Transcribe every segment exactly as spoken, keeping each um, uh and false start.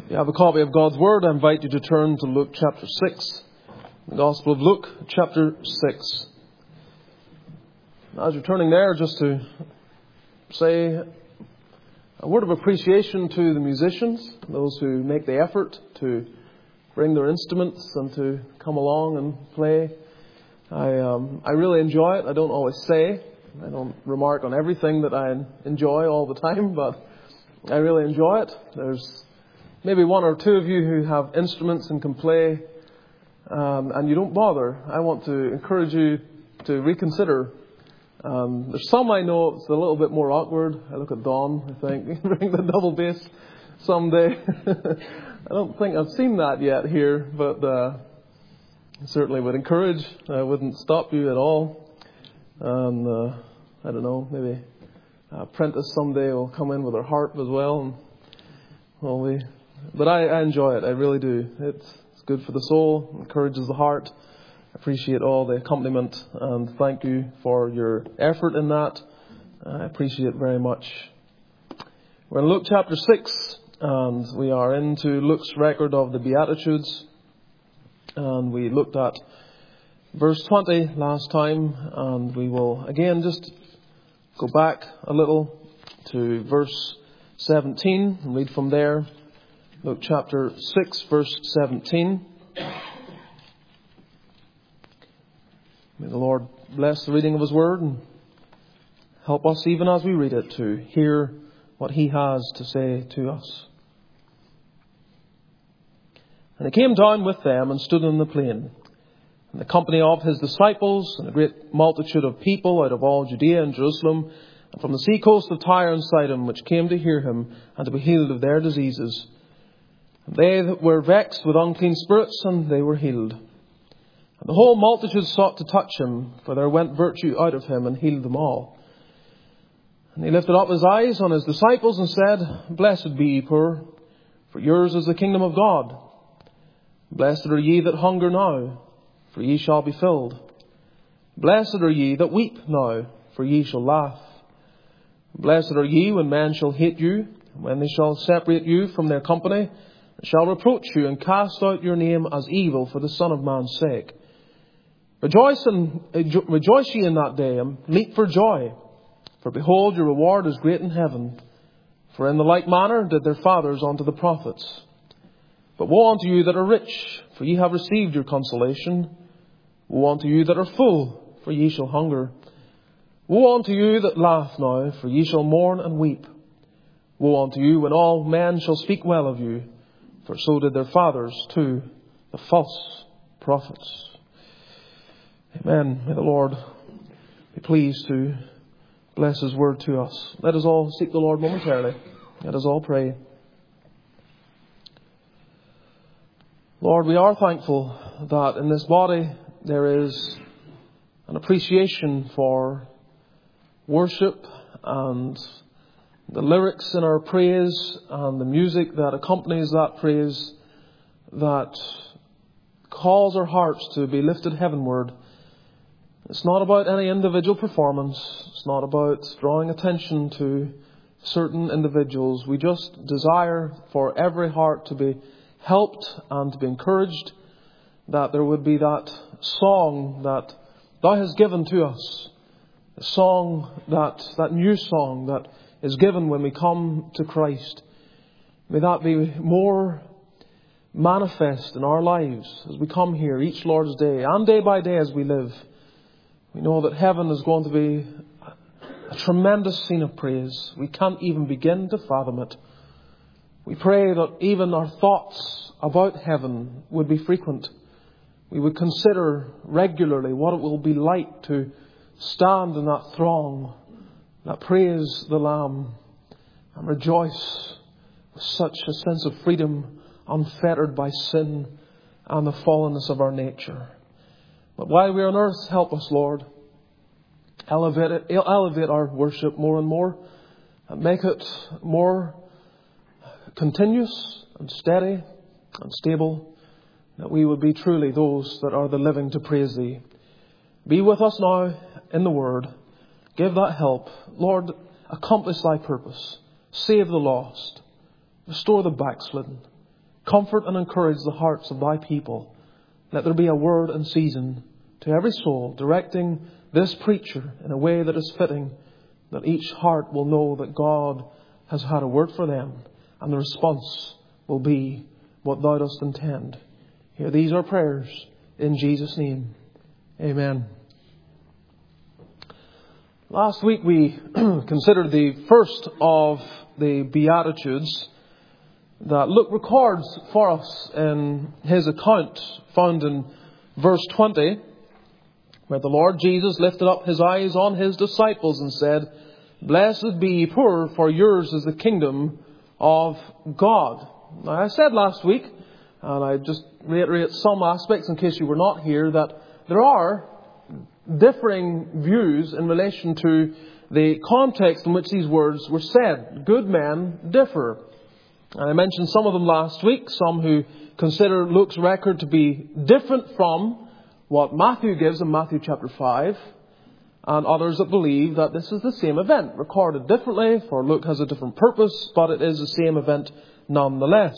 If you have a copy of God's Word, I invite you to turn to Luke chapter six. The Gospel of Luke chapter six. As you're turning there, just to say a word of appreciation to the musicians, those who make the effort to bring their instruments and to come along and play. I um, I really enjoy it. I don't always say, I don't remark on everything that I enjoy all the time, but I really enjoy it. There's maybe one or two of you who have instruments and can play, um, and you don't bother. I want to encourage you to reconsider. Um, there's some I know it's a little bit more awkward. I look at Don, I think, bring the double bass someday. I don't think I've seen that yet here, but uh, I certainly would encourage. I wouldn't stop you at all. And uh, I don't know, maybe Prentice someday will come in with her harp as well. And, well, we, but I, I enjoy it. I really do. It's, it's good for the soul, encourages the heart. I appreciate all the accompaniment, and thank you for your effort in that. I appreciate it very much. We're in Luke chapter six, and we are into Luke's record of the Beatitudes. And we looked at verse twenty last time, and we will again just go back a little to verse seventeen and read from there. Luke chapter six, verse seventeen. May the Lord bless the reading of His Word and help us even as we read it to hear what He has to say to us. And He came down with them and stood in the plain, and the company of His disciples, and a great multitude of people out of all Judea and Jerusalem, and from the sea coast of Tyre and Sidon, which came to hear Him and to be healed of their diseases. And they that were vexed with unclean spirits, and they were healed. And the whole multitude sought to touch Him, for there went virtue out of Him and healed them all. And He lifted up His eyes on His disciples and said, Blessed be ye poor, for yours is the kingdom of God. Blessed are ye that hunger now, for ye shall be filled. Blessed are ye that weep now, for ye shall laugh. Blessed are ye when men shall hate you, and when they shall separate you from their company, and shall reproach you, and cast out your name as evil for the Son of Man's sake. Rejoice, in, rejoice ye in that day, and leap for joy, for behold, your reward is great in heaven. For in the like manner did their fathers unto the prophets. But woe unto you that are rich, for ye have received your consolation. Woe unto you that are full, for ye shall hunger. Woe unto you that laugh now, for ye shall mourn and weep. Woe unto you when all men shall speak well of you, for so did their fathers to the false prophets. Amen. May the Lord be pleased to bless His word to us. Let us all seek the Lord momentarily. Let us all pray. Lord, we are thankful that in this body there is an appreciation for worship and the lyrics in our praise and the music that accompanies that praise that calls our hearts to be lifted heavenward. It's not about any individual performance. It's not about drawing attention to certain individuals. We just desire for every heart to be helped and to be encouraged, that there would be that song that Thou hast given to us, the song that, that new song that is given when we come to Christ. May that be more manifest in our lives as we come here each Lord's Day and day by day as we live. We know that heaven is going to be a tremendous scene of praise. We can't even begin to fathom it. We pray that even our thoughts about heaven would be frequent. We would consider regularly what it will be like to stand in that throng that praise the Lamb and rejoice with such a sense of freedom, unfettered by sin and the fallenness of our nature. But while we are on earth, help us, Lord. Elevate it, elevate our worship more and more, and make it more continuous and steady and stable, that we would be truly those that are the living to praise Thee. Be with us now in the Word. Give that help. Lord, accomplish Thy purpose. Save the lost. Restore the backslidden. Comfort and encourage the hearts of thy people. Let there be a word in season to every soul, directing this preacher in a way that is fitting, that each heart will know that God has had a word for them, and the response will be what thou dost intend. Hear these our prayers in Jesus' name. Amen. Last week we considered the first of the Beatitudes that Luke records for us in his account, found in verse twenty, where the Lord Jesus lifted up his eyes on his disciples and said, Blessed be ye poor, for yours is the kingdom of God. Now, I said last week, and I just reiterate some aspects in case you were not here, that there are differing views in relation to the context in which these words were said. Good men differ. And I mentioned some of them last week, some who consider Luke's record to be different from what Matthew gives in Matthew chapter five, and others that believe that this is the same event, recorded differently, for Luke has a different purpose, but it is the same event nonetheless.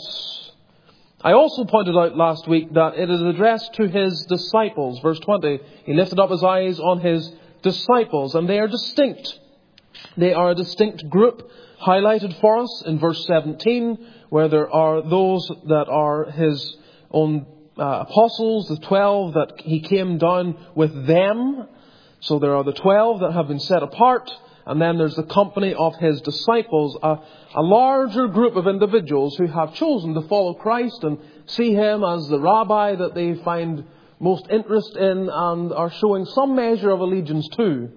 I also pointed out last week that it is addressed to his disciples. Verse twenty, he lifted up his eyes on his disciples, and they are distinct. They are a distinct group, highlighted for us in verse seventeen, where there are those that are his own uh, apostles, the twelve that he came down with them. So there are the twelve that have been set apart, and then there's the company of his disciples, a, a larger group of individuals who have chosen to follow Christ and see him as the rabbi that they find most interest in and are showing some measure of allegiance to.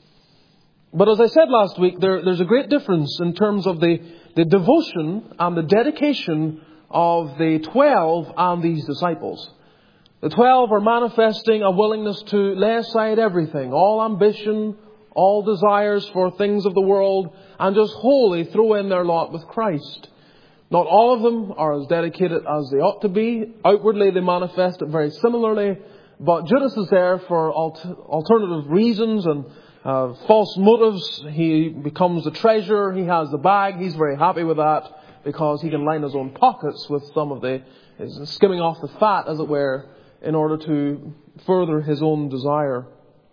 But as I said last week, there, there's a great difference in terms of the, the devotion and the dedication of the twelve and these disciples. The twelve are manifesting a willingness to lay aside everything, all ambition, all desires for things of the world, and just wholly throw in their lot with Christ. Not all of them are as dedicated as they ought to be. Outwardly they manifest it very similarly, but Judas is there for alternative reasons and Uh, false motives. He becomes the treasurer. He has the bag. He's very happy with that because he can line his own pockets with some of the skimming off the fat, as it were, in order to further his own desire.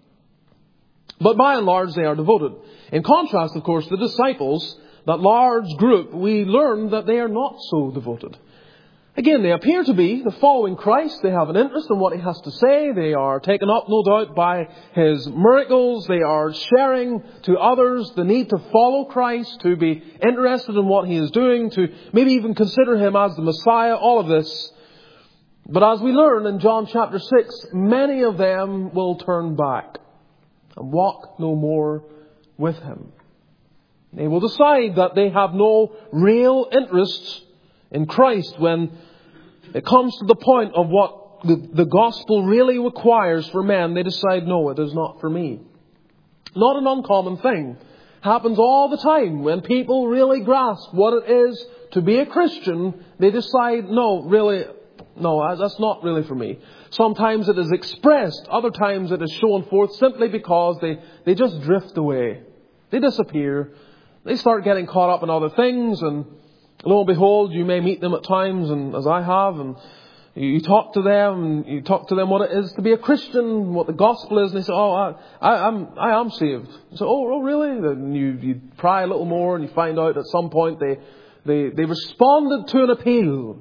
But by and large, they are devoted. In contrast, of course, the disciples, that large group, we learn that they are not so devoted. Again, they appear to be the following Christ. They have an interest in what he has to say. They are taken up, no doubt, by his miracles. They are sharing to others the need to follow Christ, to be interested in what he is doing, to maybe even consider him as the Messiah, all of this. But as we learn in John chapter six, many of them will turn back and walk no more with him. They will decide that they have no real interest in Christ when it comes to the point of what the, the gospel really requires for men. They decide, no, it is not for me. Not an uncommon thing. Happens all the time. When people really grasp what it is to be a Christian, they decide, no, really, no, that's not really for me. Sometimes it is expressed. Other times it is shown forth simply because they, they just drift away. They disappear. They start getting caught up in other things, and lo and behold, you may meet them at times, and as I have, and you talk to them, and you talk to them what it is to be a Christian, what the gospel is, and they say, oh, I, I, I'm, I am saved. You say, oh, oh, really? Then you, you pry a little more, and you find out at some point they, they, they responded to an appeal.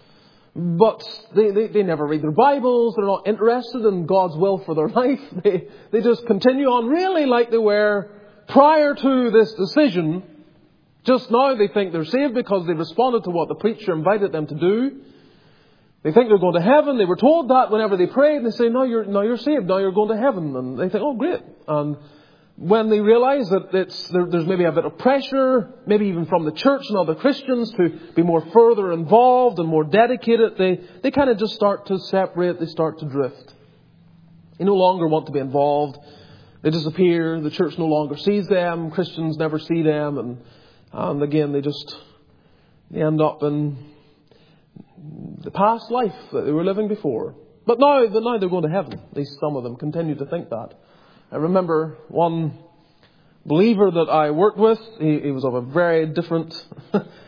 But they, they, they never read their Bibles, they're not interested in God's will for their life. They, they just continue on really like they were prior to this decision. Just now they think they're saved because they responded to what the preacher invited them to do. They think they're going to heaven. They were told that whenever they prayed. And they say, no, you're, no, you're saved. Now you're going to heaven. And they think, oh, great. And when they realize that it's, there, there's maybe a bit of pressure, maybe even from the church and other Christians to be more further involved and more dedicated, they, they kind of just start to separate. They start to drift. They no longer want to be involved. They disappear. The church no longer sees them. Christians never see them. And And again, they just they end up in the past life that they were living before. But now, but now they're going to heaven. At least some of them continue to think that. I remember one believer that I worked with. He, he was of a very different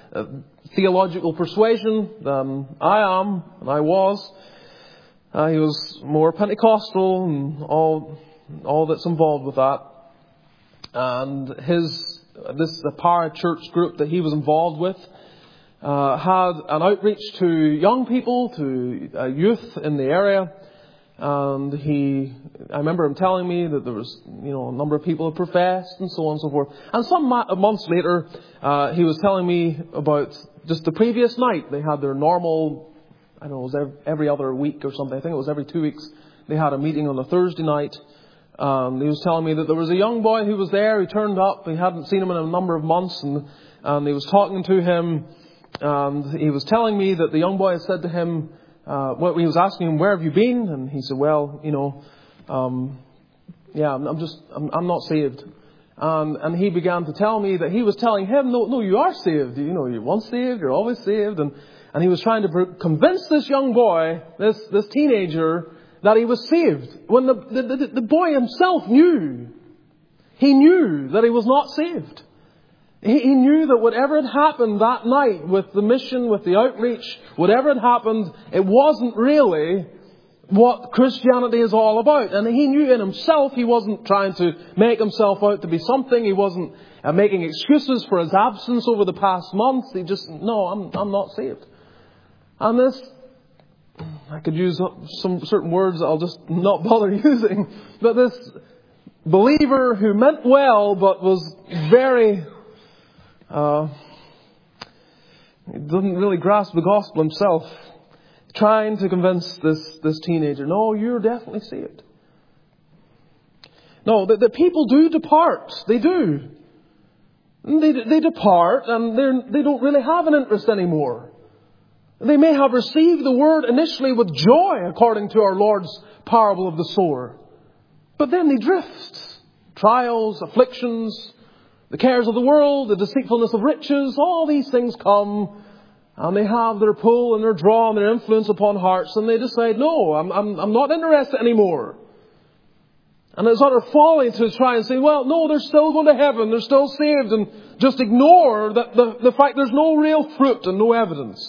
uh, theological persuasion than I am, and I was. Uh, he was more Pentecostal and all, all that's involved with that. And his, this, the parachurch group that he was involved with, uh, had an outreach to young people, to uh, youth in the area. And he, I remember him telling me that there was, you know, a number of people who professed and so on and so forth. And some ma- months later, uh, he was telling me about just the previous night. They had their normal, I don't know, it was every, every other week or something. I think it was every two weeks. They had a meeting on a Thursday night. Um, he was telling me that there was a young boy who was there. He turned up. He hadn't seen him in a number of months. And, and he was talking to him. And he was telling me that the young boy had said to him, Uh, well, he was asking him, where have you been? And he said, well, you know, um, yeah, I'm, I'm just, I'm, I'm not saved. Um, and he began to tell me that he was telling him, no, no, you are saved. You know, you're once saved, you're always saved. And, and he was trying to convince this young boy, this, this teenager, that he was saved. When the, the, the, the boy himself knew, he knew that he was not saved. He knew that whatever had happened that night with the mission, with the outreach, whatever had happened, it wasn't really what Christianity is all about. And he knew in himself he wasn't trying to make himself out to be something. He wasn't uh, making excuses for his absence over the past months. He just, no, I'm, I'm not saved. And this, I could use some certain words that I'll just not bother using. But this believer who meant well but was very... Uh, he doesn't really grasp the gospel himself, trying to convince this, this teenager, no, you're definitely saved. No, the, the people do depart. They do. They, they depart and they're, they don't really have an interest anymore. They may have received the word initially with joy, according to our Lord's parable of the sower. But then they drift. Trials, afflictions, the cares of the world, the deceitfulness of riches, all these things come and they have their pull and their draw and their influence upon hearts, and they decide, no, I'm, I'm, I'm not interested anymore. And it's utter folly to try and say, well, no, they're still going to heaven, they're still saved, and just ignore that the, the fact there's no real fruit and no evidence.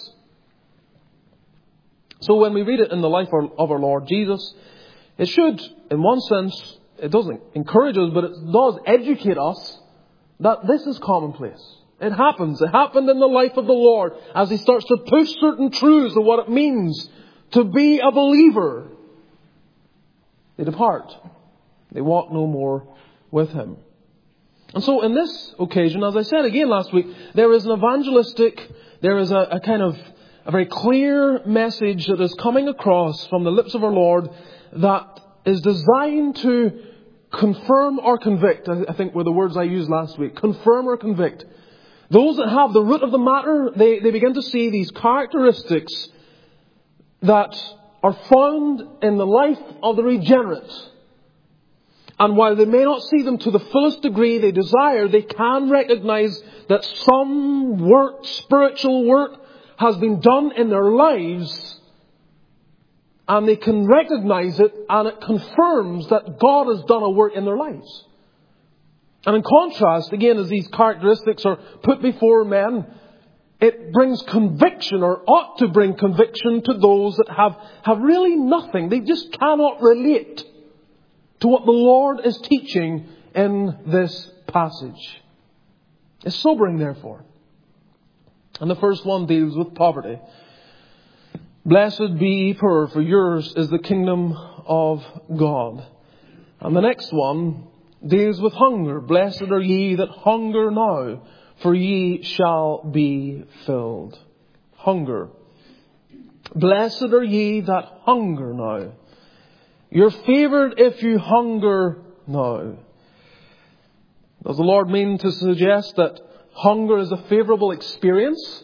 So when we read it in the life of our Lord Jesus, it should, in one sense, it doesn't encourage us, but it does educate us that this is commonplace. It happens. It happened in the life of the Lord as He starts to push certain truths of what it means to be a believer. They depart. They walk no more with Him. And so in this occasion, as I said again last week, there is an evangelistic, there is a, a kind of a very clear message that is coming across from the lips of our Lord that is designed to confirm or convict, I think were the words I used last week. Confirm or convict. Those that have the root of the matter, they, they begin to see these characteristics that are found in the life of the regenerate. And while they may not see them to the fullest degree they desire, they can recognize that some work, spiritual work, has been done in their lives. And they can recognize it, and it confirms that God has done a work in their lives. And in contrast, again, as these characteristics are put before men, it brings conviction, or ought to bring conviction, to those that have, have really nothing. They just cannot relate to what the Lord is teaching in this passage. It's sobering, therefore. And the first one deals with poverty. Blessed be ye poor, for yours is the kingdom of God. And the next one deals with hunger. Blessed are ye that hunger now, for ye shall be filled. Hunger. Blessed are ye that hunger now. You're favoured if you hunger now. Does the Lord mean to suggest that hunger is a favourable experience?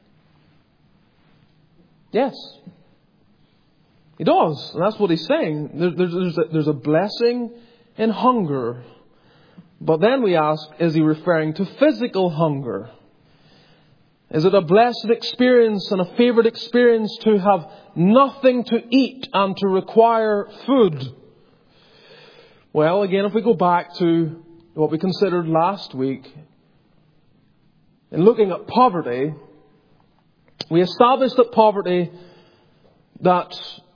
Yes. He does. And that's what He's saying. There's, there's, a, there's a blessing in hunger. But then we ask, is He referring to physical hunger? Is it a blessed experience and a favoured experience to have nothing to eat and to require food? Well, again, if we go back to what we considered last week, in looking at poverty, we established that poverty that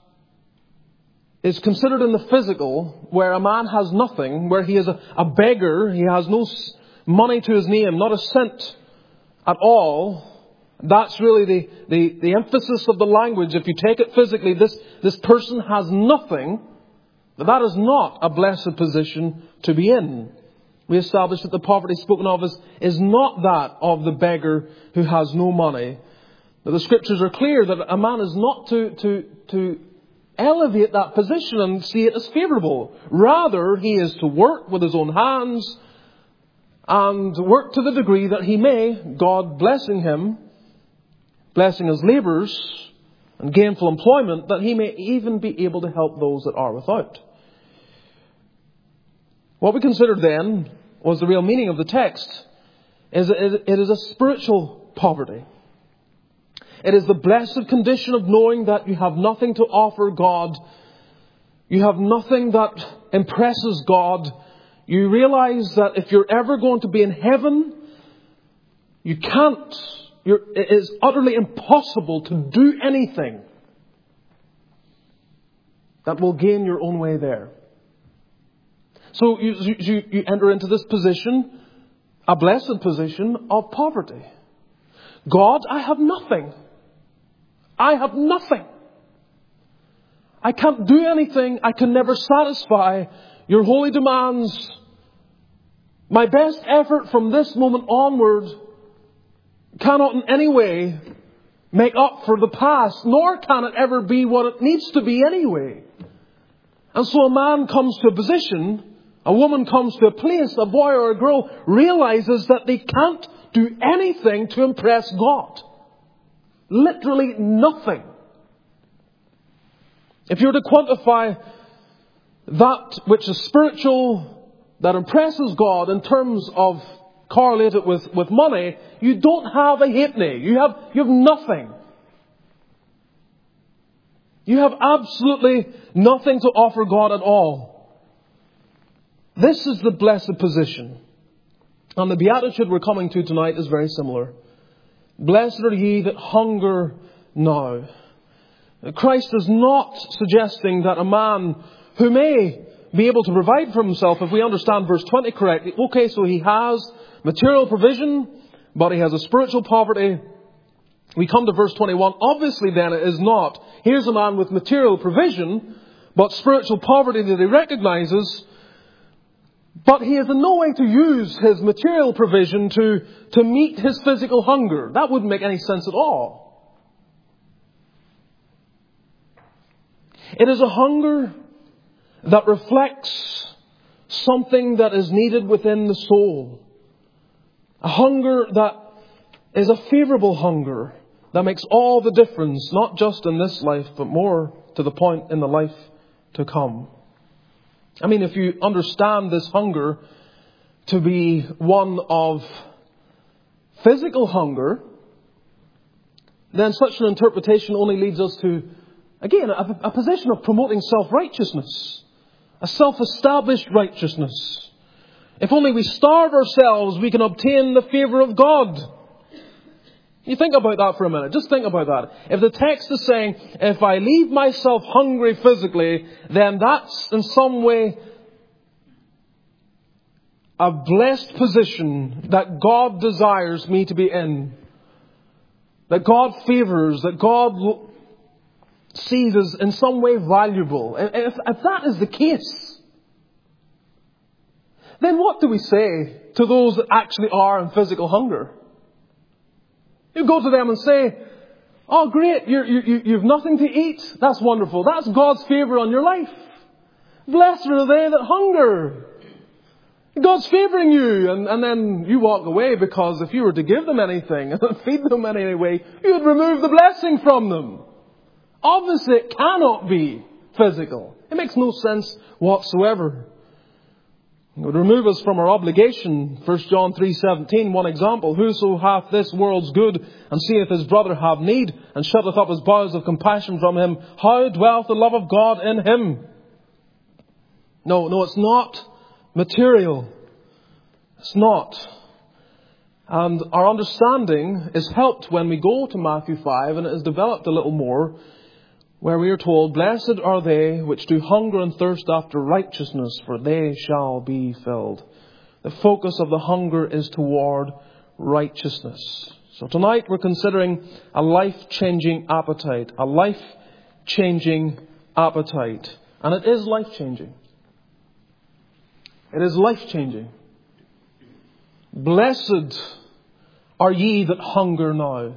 is considered in the physical, where a man has nothing, where he is a, a beggar, he has no money to his name, not a cent at all. That's really the, the, the emphasis of the language. If you take it physically, this, this person has nothing. But that is not a blessed position to be in. We established that the poverty spoken of is, is not that of the beggar who has no money. But the Scriptures are clear that a man is not to, to, to elevate that position and see it as favourable. Rather, he is to work with his own hands and work to the degree that he may, God blessing him, blessing his labours and gainful employment, that he may even be able to help those that are without. What we considered then was the real meaning of the text. Is it is a spiritual poverty. It is the blessed condition of knowing that you have nothing to offer God. You have nothing that impresses God. You realize that if you're ever going to be in heaven, you can't. You're, it is utterly impossible to do anything that will gain your own way there. So you, you, you enter into this position, a blessed position of poverty. God, I have nothing. I have nothing. I can't do anything. I can never satisfy your holy demands. My best effort from this moment onward cannot in any way make up for the past, nor can it ever be what it needs to be anyway. And so a man comes to a position, a woman comes to a place, a boy or a girl realizes that they can't do anything to impress God. Literally nothing. If you were to quantify that which is spiritual, that impresses God in terms of correlate it with, with money, you don't have a halfpenny. You have, you have nothing. You have absolutely nothing to offer God at all. This is the blessed position. And the beatitude we're coming to tonight is very similar. Blessed are ye that hunger now. Christ is not suggesting that a man who may be able to provide for himself, if we understand verse twenty correctly, okay, so he has material provision, but he has a spiritual poverty. We come to verse twenty-one. Obviously then it is not, here's a man with material provision, but spiritual poverty that he recognizes, but he is in no way to use his material provision to, to meet his physical hunger. That wouldn't make any sense at all. It is a hunger that reflects something that is needed within the soul. A hunger that is a favourable hunger that makes all the difference, not just in this life, but more to the point in the life to come. I mean, if you understand this hunger to be one of physical hunger, then such an interpretation only leads us to, again, a, a position of promoting self-righteousness. A self-established righteousness. If only we starve ourselves, we can obtain the favour of God. You think about that for a minute. Just think about that. If the text is saying, if I leave myself hungry physically, then that's in some way a blessed position that God desires me to be in. That God favours, that God sees as in some way valuable. If, if that is the case, then what do we say to those that actually are in physical hunger? You go to them and say, oh great, you're, you, you've nothing to eat. That's wonderful. That's God's favour on your life. Blessed are they that hunger. God's favouring you. And, and then you walk away, because if you were to give them anything and feed them in any way, you would remove the blessing from them. Obviously it cannot be physical. It makes no sense whatsoever. It would remove us from our obligation. First John three seventeen, one example. Whoso hath this world's good, and seeth his brother have need, and shutteth up his bowels of compassion from him, how dwelleth the love of God in him? No, no, it's not material. It's not. And our understanding is helped when we go to Matthew five, and it is developed a little more, where we are told, "Blessed are they which do hunger and thirst after righteousness, for they shall be filled." The focus of the hunger is toward righteousness. So tonight we're considering a life-changing appetite. A life-changing appetite. And it is life-changing. It is life-changing. Blessed are ye that hunger now.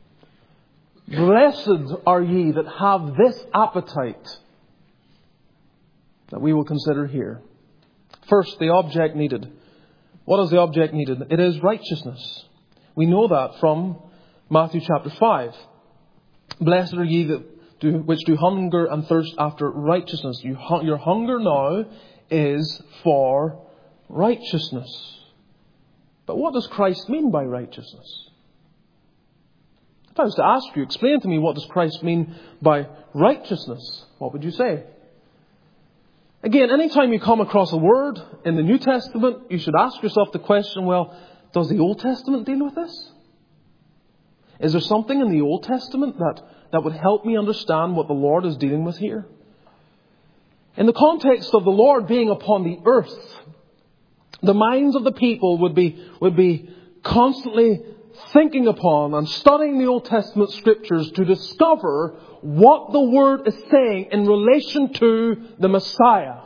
Blessed are ye that have this appetite that we will consider here. First, the object needed. What is the object needed? It is righteousness. We know that from Matthew chapter five. Blessed are ye that do, which do hunger and thirst after righteousness. You, your hunger now is for righteousness. But what does Christ mean by righteousness? If I was to ask you, explain to me, what does Christ mean by righteousness? What would you say? Again, anytime you come across a word in the New Testament, you should ask yourself the question, well, does the Old Testament deal with this? Is there something in the Old Testament that, that would help me understand what the Lord is dealing with here? In the context of the Lord being upon the earth, the minds of the people would be, would be constantly thinking upon and studying the Old Testament scriptures to discover what the Word is saying in relation to the Messiah.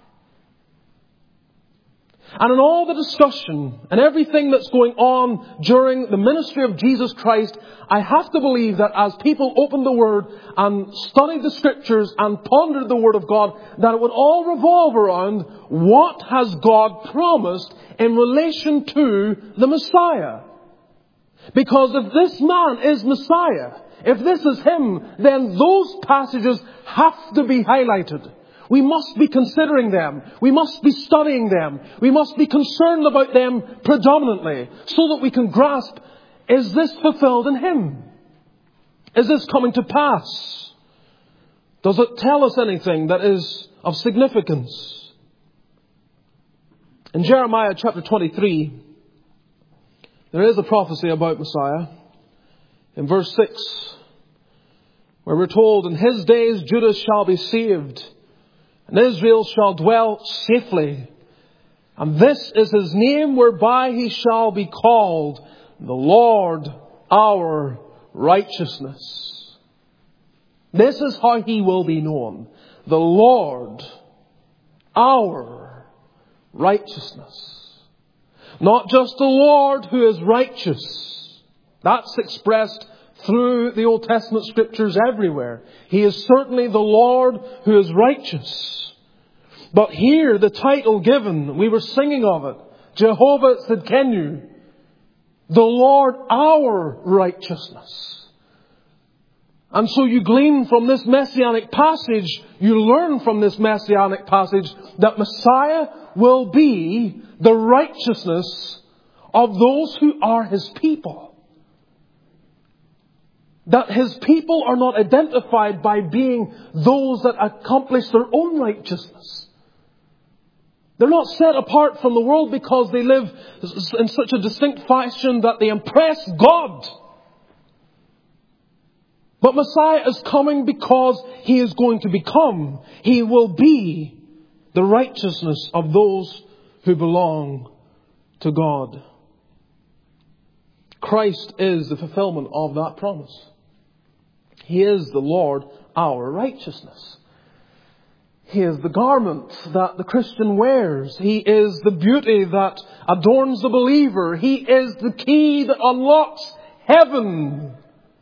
And in all the discussion and everything that's going on during the ministry of Jesus Christ, I have to believe that as people opened the Word and studied the Scriptures and pondered the Word of God, that it would all revolve around what has God promised in relation to the Messiah. Because if this man is Messiah, if this is Him, then those passages have to be highlighted. We must be considering them. We must be studying them. We must be concerned about them predominantly so that we can grasp, is this fulfilled in Him? Is this coming to pass? Does it tell us anything that is of significance? In Jeremiah chapter twenty-three, there is a prophecy about Messiah. In verse six, where we're told, "In his days Judah shall be saved, and Israel shall dwell safely. And this is his name whereby he shall be called, the Lord our righteousness." This is how he will be known. The Lord our righteousness. Not just the Lord who is righteous. That's expressed through the Old Testament scriptures everywhere. He is certainly the Lord who is righteous. But here, the title given, we were singing of it, Jehovah Tzidkenu, the Lord our righteousness. And so you glean from this messianic passage, you learn from this messianic passage that Messiah will be the righteousness of those who are His people. That His people are not identified by being those that accomplish their own righteousness. They're not set apart from the world because they live in such a distinct fashion that they impress God. But Messiah is coming because He is going to become. He will be the righteousness of those who belong to God. Christ is the fulfillment of that promise. He is the Lord our righteousness. He is the garment that the Christian wears. He is the beauty that adorns the believer. He is the key that unlocks heaven.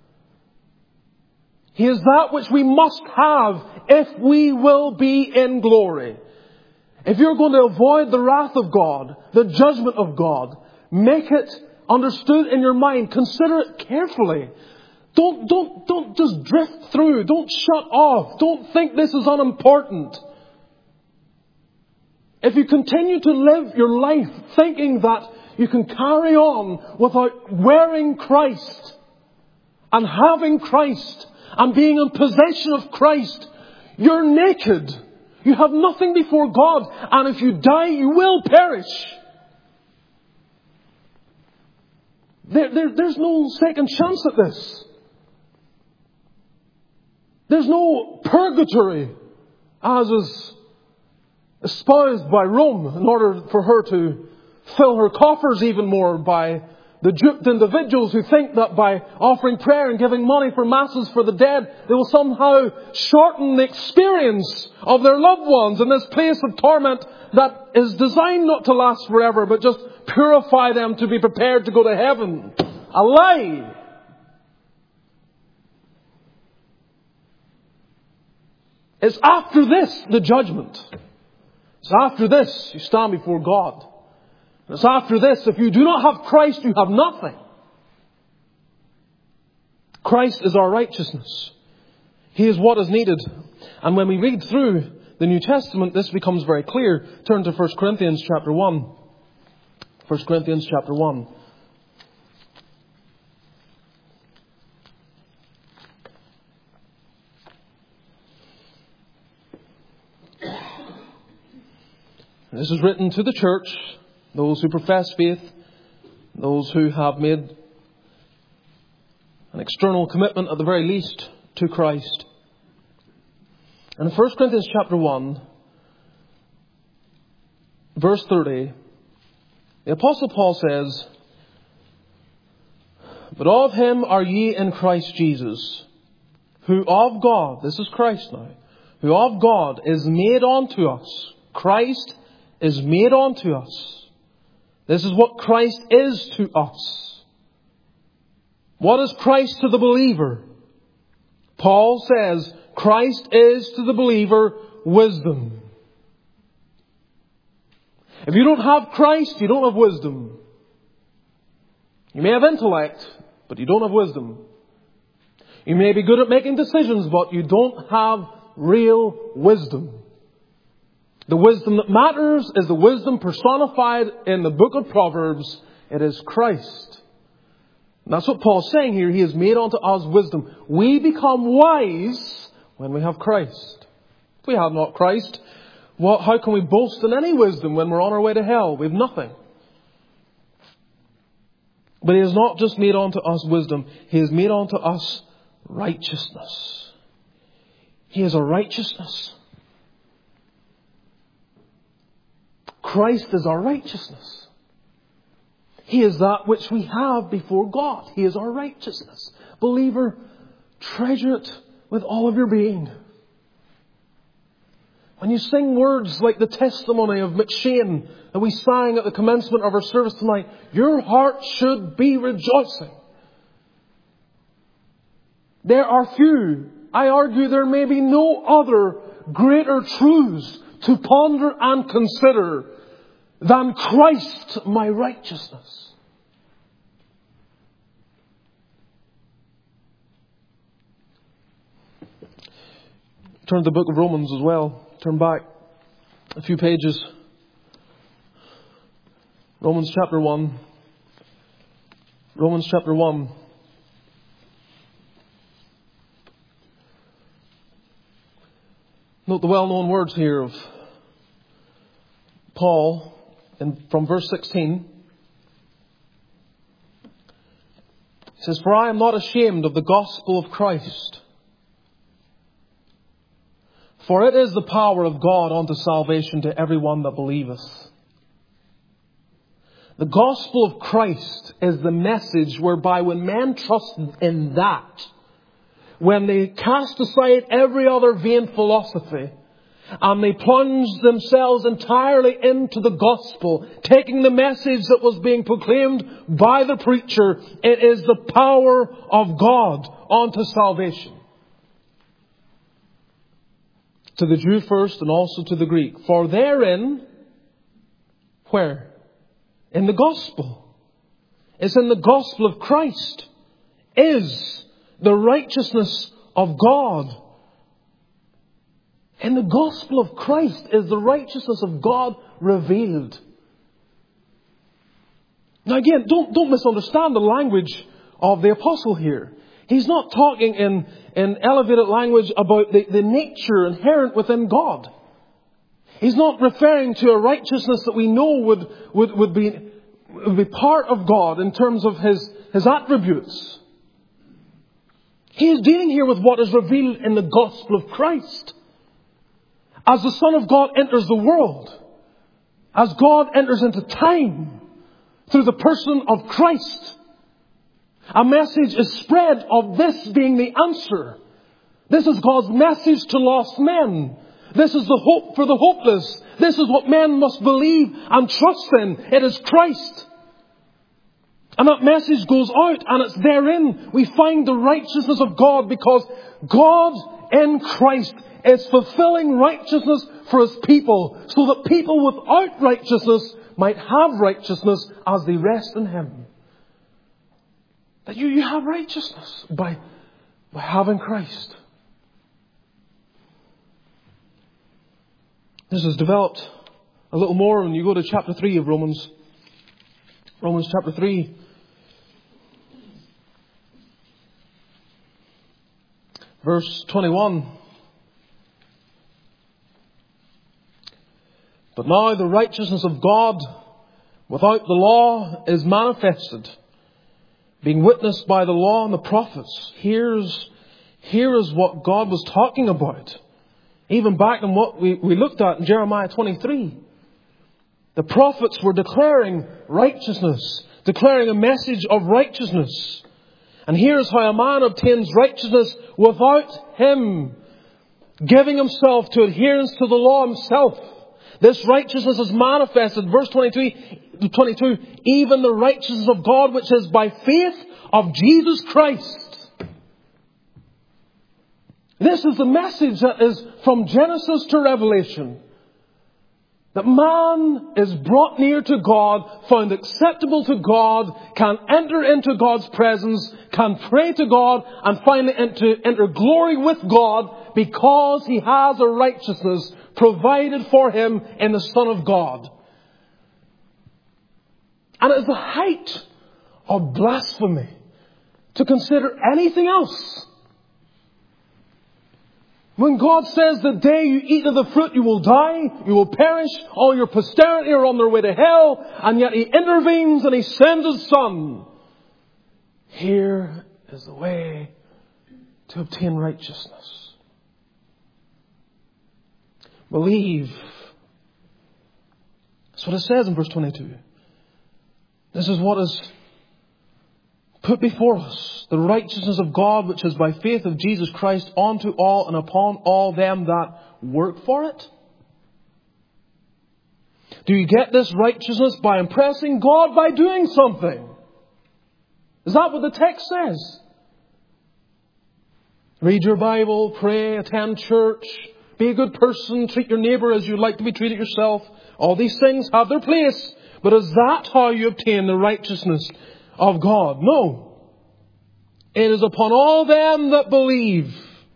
He is that which we must have if we will be in glory. If you're going to avoid the wrath of God, the judgment of God, make it understood in your mind. Consider it carefully. Don't, don't, don't just drift through. Don't shut off. Don't think this is unimportant. If you continue to live your life thinking that you can carry on without wearing Christ and having Christ and being in possession of Christ, you're naked. You have nothing before God. And if you die, you will perish. There, there, there's no second chance at this. There's no purgatory, as is espoused by Rome, in order for her to fill her coffers even more by the duped individuals who think that by offering prayer and giving money for masses for the dead, they will somehow shorten the experience of their loved ones in this place of torment that is designed not to last forever, but just purify them to be prepared to go to heaven. A lie! It's after this, the judgment. It's after this, you stand before God. It's after this, if you do not have Christ, you have nothing. Christ is our righteousness. He is what is needed. And when we read through the New Testament, this becomes very clear. Turn to First Corinthians chapter one. First Corinthians chapter one. This is written to the church, those who profess faith, those who have made an external commitment at the very least to Christ. And in First Corinthians chapter one, verse thirty, the Apostle Paul says, "But of him are ye in Christ Jesus, who of God," this is Christ now, "who of God is made unto us." Christ is made unto us. This is what Christ is to us. What is Christ to the believer? Paul says, Christ is to the believer wisdom. If you don't have Christ, you don't have wisdom. You may have intellect, but you don't have wisdom. You may be good at making decisions, but you don't have real wisdom. The wisdom that matters is the wisdom personified in the book of Proverbs. It is Christ. And that's what Paul's saying here. He has made unto us wisdom. We become wise when we have Christ. If we have not Christ, well, how can we boast in any wisdom when we're on our way to hell? We have nothing. But He has not just made unto us wisdom. He has made unto us righteousness. He is a righteousness. Christ is our righteousness. He is that which we have before God. He is our righteousness. Believer, treasure it with all of your being. When you sing words like the testimony of McShane that we sang at the commencement of our service tonight, your heart should be rejoicing. There are few, I argue there may be no other greater truths to ponder and consider than Christ my righteousness. Turn to the book of Romans as well. Turn back a few pages. Romans chapter one. Romans chapter one. Note the well-known words here of Paul in, from verse sixteen. He says, "For I am not ashamed of the gospel of Christ, for it is the power of God unto salvation to everyone that believeth." The gospel of Christ is the message whereby when men trust in that, when they cast aside every other vain philosophy and they plunge themselves entirely into the gospel, taking the message that was being proclaimed by the preacher, it is the power of God unto salvation. To the Jew first and also to the Greek. For therein, where? In the gospel. It's in the gospel of Christ. Is the righteousness of God. In the gospel of Christ is the righteousness of God revealed. Now again, don't, don't misunderstand the language of the apostle here. He's not talking in, in elevated language about the, the nature inherent within God. He's not referring to a righteousness that we know would, would, would be would be part of God in terms of His, His attributes. He is dealing here with what is revealed in the gospel of Christ. As the Son of God enters the world, as God enters into time through the person of Christ, a message is spread of this being the answer. This is God's message to lost men. This is the hope for the hopeless. This is what men must believe and trust in. It is Christ. And that message goes out, and it's therein we find the righteousness of God, because God in Christ is fulfilling righteousness for His people, so that people without righteousness might have righteousness as they rest in Him. That you, you have righteousness by, by having Christ. This is developed a little more when you go to chapter three of Romans. Romans chapter three. Verse twenty-one. But now the righteousness of God without the law is manifested, being witnessed by the law and the prophets. Here's, here is what God was talking about. Even back in what we, we looked at in Jeremiah twenty-three. The prophets were declaring righteousness, declaring a message of righteousness. And here's how a man obtains righteousness without him giving himself to adherence to the law himself. This righteousness is manifested, verse twenty-three, twenty-two, even the righteousness of God which is by faith of Jesus Christ. This is the message that is from Genesis to Revelation. That man is brought near to God, found acceptable to God, can enter into God's presence, can pray to God, and finally enter, enter glory with God because he has a righteousness provided for him in the Son of God. And it is the height of blasphemy to consider anything else. When God says, the day you eat of the fruit you will die, you will perish, all your posterity are on their way to hell, and yet He intervenes and He sends His Son. Here is the way to obtain righteousness. Believe. That's what it says in verse twenty-two. This is what is put before us, the righteousness of God which is by faith of Jesus Christ unto all and upon all them that work for it. Do you get this righteousness by impressing God by doing something? Is that what the text says? Read your Bible, pray, attend church, be a good person, treat your neighbour as you'd like to be treated yourself. All these things have their place. But is that how you obtain the righteousness of God? No. It is upon all them that believe.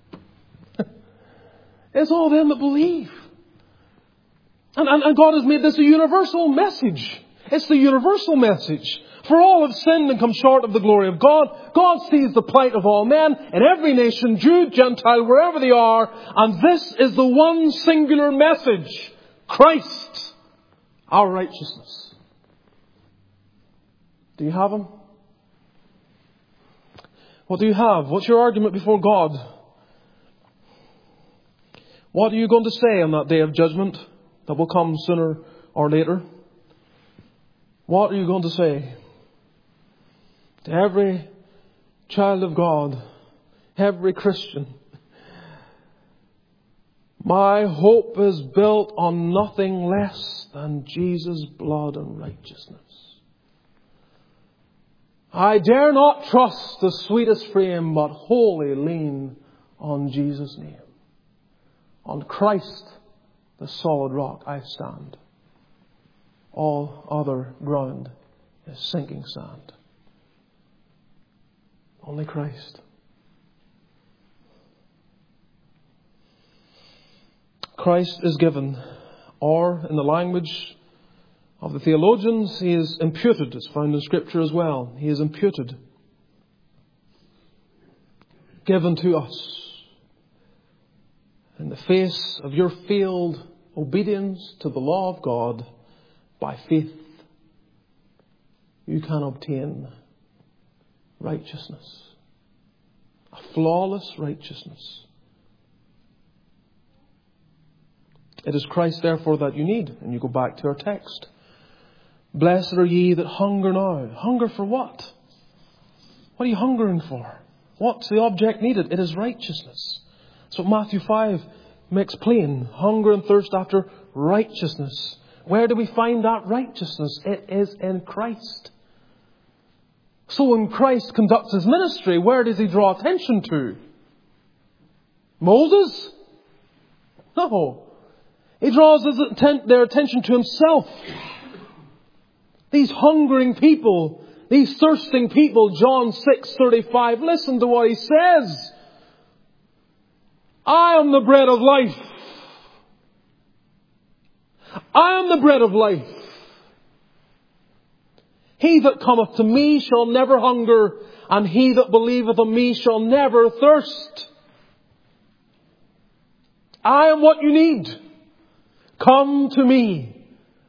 It's all them that believe. And, and, and God has made this a universal message. It's the universal message. For all have sinned and come short of the glory of God. God sees the plight of all men in every nation, Jew, Gentile, wherever they are. And this is the one singular message. Christ, our righteousness. Do you have Him? What do you have? What's your argument before God? What are you going to say on that day of judgment that will come sooner or later? What are you going to say to every child of God, every Christian? My hope is built on nothing less than Jesus' blood and righteousness. I dare not trust the sweetest frame, but wholly lean on Jesus' name. On Christ, the solid rock, I stand. All other ground is sinking sand. Only Christ. Christ is given, or in the language of the theologians, He is imputed. It's found in Scripture as well. He is imputed. Given to us. In the face of your failed obedience to the law of God by faith you can obtain righteousness. A flawless righteousness. It is Christ, therefore, that you need. And you go back to our text. Blessed are ye that hunger now. Hunger for what? What are you hungering for? What's the object needed? It is righteousness. That's what Matthew five makes plain. Hunger and thirst after righteousness. Where do we find that righteousness? It is in Christ. So when Christ conducts His ministry, where does He draw attention to? Moses? No. He draws their attention to Himself. These hungering people, these thirsting people, John six thirty-five, listen to what He says. I am the bread of life. I am the bread of life. He that cometh to me shall never hunger, and he that believeth on me shall never thirst. I am what you need. Come to me.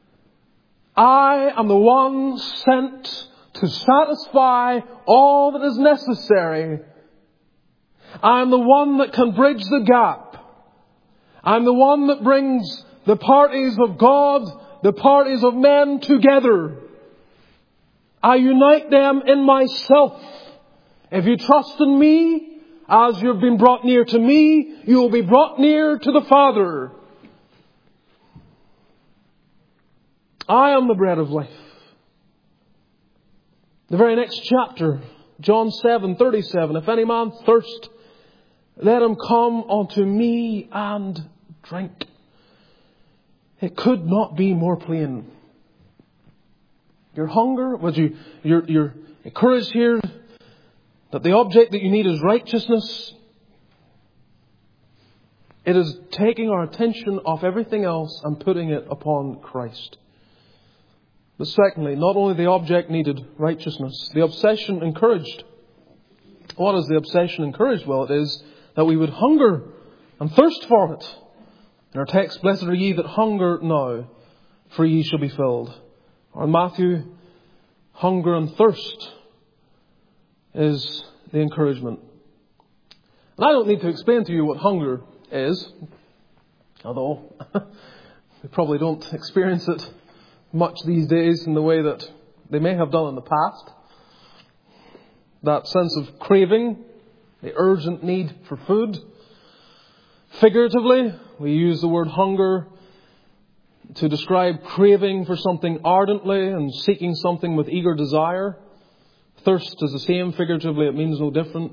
I am the one sent to satisfy all that is necessary. I am the one that can bridge the gap. I am the one that brings the parties of God, the parties of men together. I unite them in myself. If you trust in me, as you've been brought near to me, you will be brought near to the Father. I am the bread of life. The very next chapter, John seven thirty-seven. If any man thirst, let him come unto me and drink. It could not be more plain. Your hunger, was you, you're, you're encouraged here that the object that you need is righteousness. It is taking our attention off everything else and putting it upon Christ. But secondly, not only the object needed righteousness, the obsession encouraged. What is the obsession encouraged? Well, it is that we would hunger and thirst for it. In our text, blessed are ye that hunger now, for ye shall be filled. Or in Matthew, hunger and thirst is the encouragement. And I don't need to explain to you what hunger is, although we probably don't experience it much these days in the way that they may have done in the past. That sense of craving, the urgent need for food. Figuratively, we use the word hunger to describe craving for something ardently and seeking something with eager desire. Thirst is the same. Figuratively, it means no different.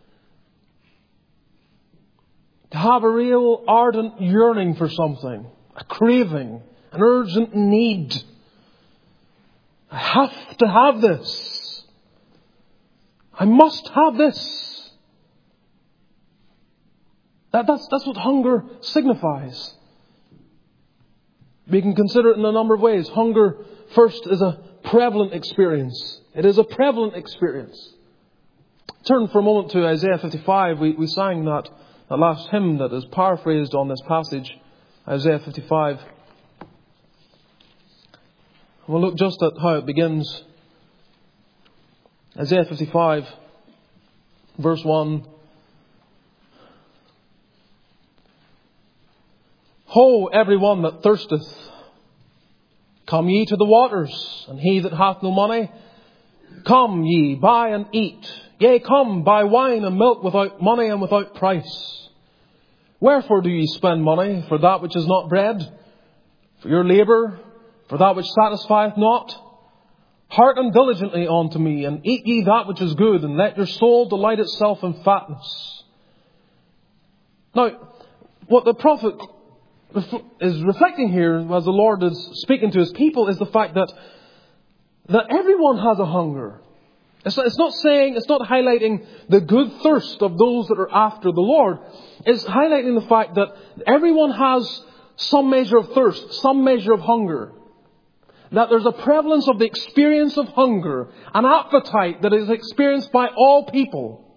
To have a real ardent yearning for something, a craving, an urgent need. I have to have this. I must have this. That, that's, that's what hunger signifies. We can consider it in a number of ways. Hunger, first, is a prevalent experience. It is a prevalent experience. Turn for a moment to Isaiah fifty-five. We, we sang that, that last hymn that is paraphrased on this passage, Isaiah fifty-five. We'll look just at how it begins. Isaiah fifty-five, verse one. Ho, every one that thirsteth, come ye to the waters, and he that hath no money, come ye, buy and eat. Yea, come, buy wine and milk without money and without price. Wherefore do ye spend money for that which is not bread, for your labour, for that which satisfieth not? Hearken diligently unto me, and eat ye that which is good, and let your soul delight itself in fatness. Now, what the prophet is reflecting here, as the Lord is speaking to His people, is the fact that that everyone has a hunger. It's, it's not saying, it's not highlighting the good thirst of those that are after the Lord. It's highlighting the fact that everyone has some measure of thirst, some measure of hunger. That there's a prevalence of the experience of hunger, an appetite that is experienced by all people.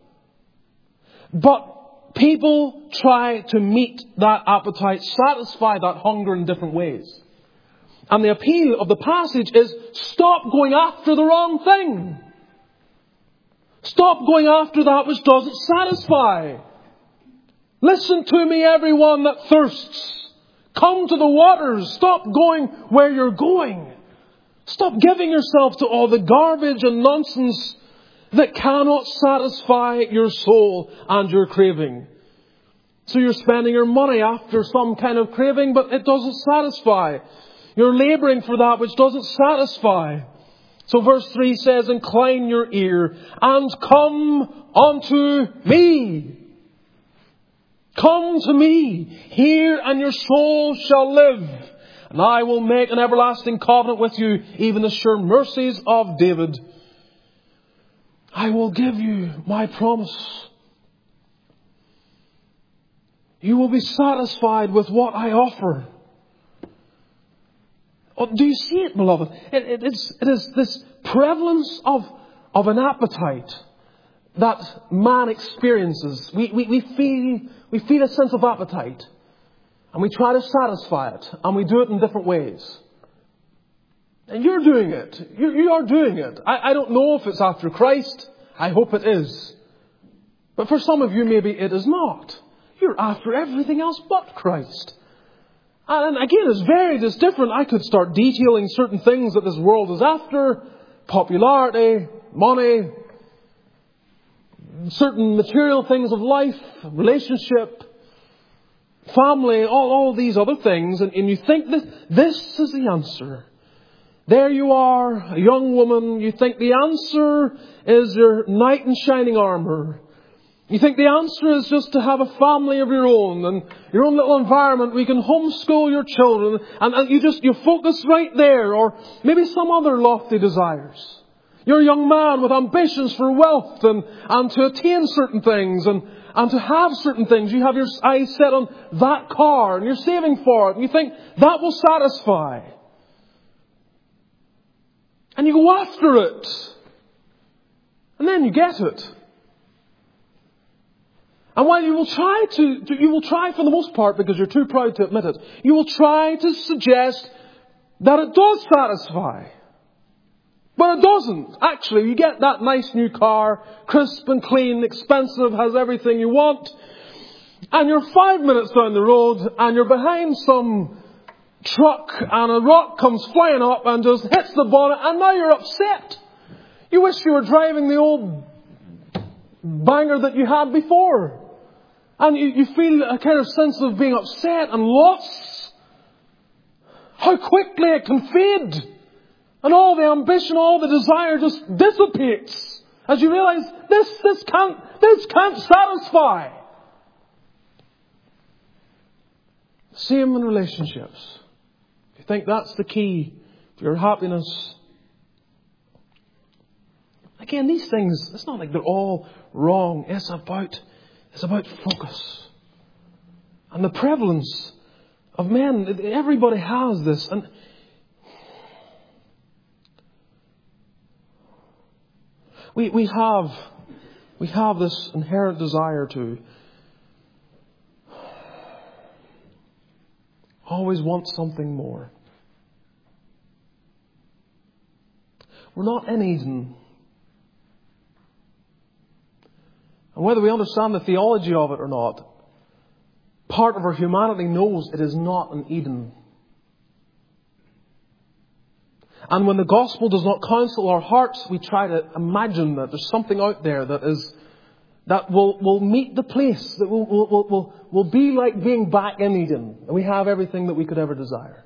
But people try to meet that appetite, satisfy that hunger in different ways. And the appeal of the passage is, stop going after the wrong thing. Stop going after that which doesn't satisfy. Listen to me, everyone that thirsts. Come to the waters. Stop going where you're going. Stop giving yourself to all the garbage and nonsense that cannot satisfy your soul and your craving. So you're spending your money after some kind of craving, but it doesn't satisfy. You're labouring for that which doesn't satisfy. So verse three says, incline your ear and come unto me. Come to me. Hear, and your soul shall live. And I will make an everlasting covenant with you, even the sure mercies of David. I will give you my promise. You will be satisfied with what I offer. Oh, do you see it, beloved? It, it, it's, it is this prevalence of, of an appetite that man experiences. We, we, we feel, we feel a sense of appetite. And we try to satisfy it. And we do it in different ways. And you're doing it. You, you are doing it. I, I don't know if it's after Christ. I hope it is. But for some of you, maybe it is not. You're after everything else but Christ. And again, it's varied, it's different. I could start detailing certain things that this world is after. Popularity, money, certain material things of life, relationship, family, all, all these other things. And, and you think that this is the answer. There you are, a young woman. You think the answer is your knight in shining armour. You think the answer is just to have a family of your own and your own little environment where you can homeschool your children, and, and you just, you focus right there, or maybe some other lofty desires. You're a young man with ambitions for wealth and, and to attain certain things and, and to have certain things. You have your eyes set on that car and you're saving for it and you think that will satisfy. And you go after it. And then you get it. And while you will try to, you will try for the most part, because you're too proud to admit it, you will try to suggest that it does satisfy. But it doesn't. Actually, you get that nice new car, crisp and clean, expensive, has everything you want. And you're five minutes down the road and you're behind some truck and a rock comes flying up and just hits the bonnet, and now you're upset. You wish you were driving the old banger that you had before. And you, you feel a kind of sense of being upset and lost. How quickly it can fade. And all the ambition, all the desire just dissipates. As you realize, this, this can't, this can't satisfy. Same in relationships. If you think that's the key to your happiness. Again, these things, it's not like they're all wrong. It's about, it's about focus. And the prevalence of men, everybody has this. And we, we have, we have this inherent desire to always want something more. We're not in Eden. And whether we understand the theology of it or not, part of our humanity knows it is not an Eden. And when the gospel does not counsel our hearts, we try to imagine that there's something out there that is that will, will meet the place, that will, will, will, will be like being back in Eden. And we have everything that we could ever desire.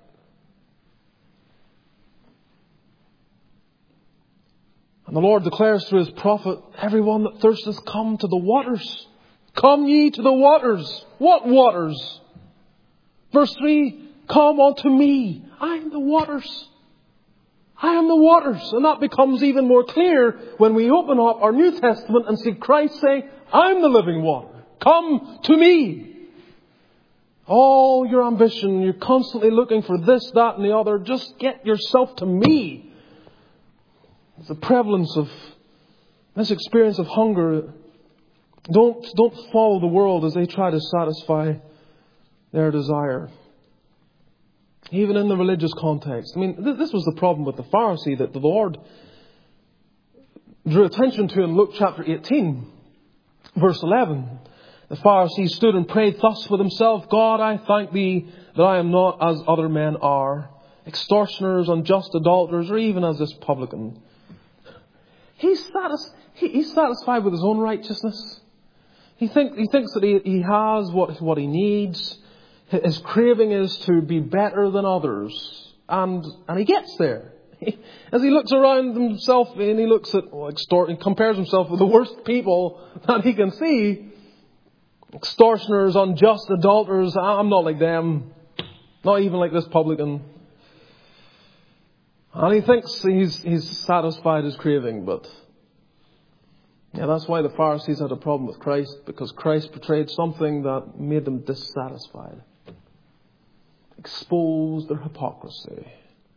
And the Lord declares through His prophet, everyone that thirsteth, come to the waters. Come ye to the waters. What waters? Verse three, come unto me. I am the waters. I am the waters. And that becomes even more clear when we open up our New Testament and see Christ saying, I'm the living water. Come to me. All your ambition, you're constantly looking for this, that and the other. Just get yourself to me. It's the prevalence of this experience of hunger. Don't, don't follow the world as they try to satisfy their desire. Even in the religious context. I mean, th- this was the problem with the Pharisee that the Lord drew attention to in Luke chapter eighteen, verse eleven. The Pharisee stood and prayed thus with himself, God, I thank thee that I am not as other men are, extortioners, unjust adulterers, or even as this publican. He's, satis- he, he's satisfied with his own righteousness. He, think, he thinks that he, he has what, what he needs. His craving is to be better than others. And, and he gets there. As he looks around himself and he looks at, well, extort, and compares himself with the worst people that he can see. Extortioners, unjust adulterers, I'm not like them. Not even like this publican. And he thinks he's, he's satisfied his craving, but yeah, that's why the Pharisees had a problem with Christ, because Christ portrayed something that made them dissatisfied. Exposed their hypocrisy.